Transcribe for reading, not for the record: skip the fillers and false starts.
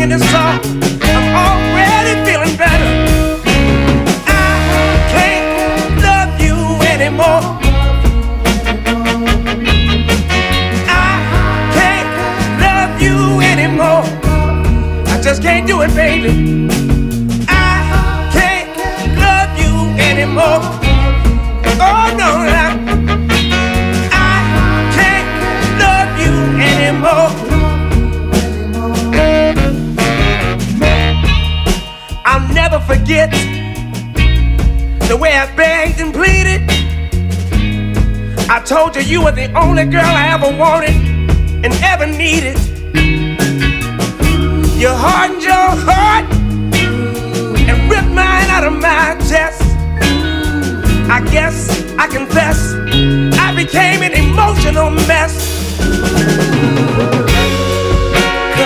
singing this song, I'm already feeling better. I can't love you anymore. I can't love you anymore. I just can't do it, baby. I can't love you anymore. Oh no, I can't love you anymore. I'll never forget the way I begged and pleaded. I told you you were the only girl I ever wanted and ever needed. You hardened your heart and ripped mine out of my chest. I guess I confess I became an emotional mess.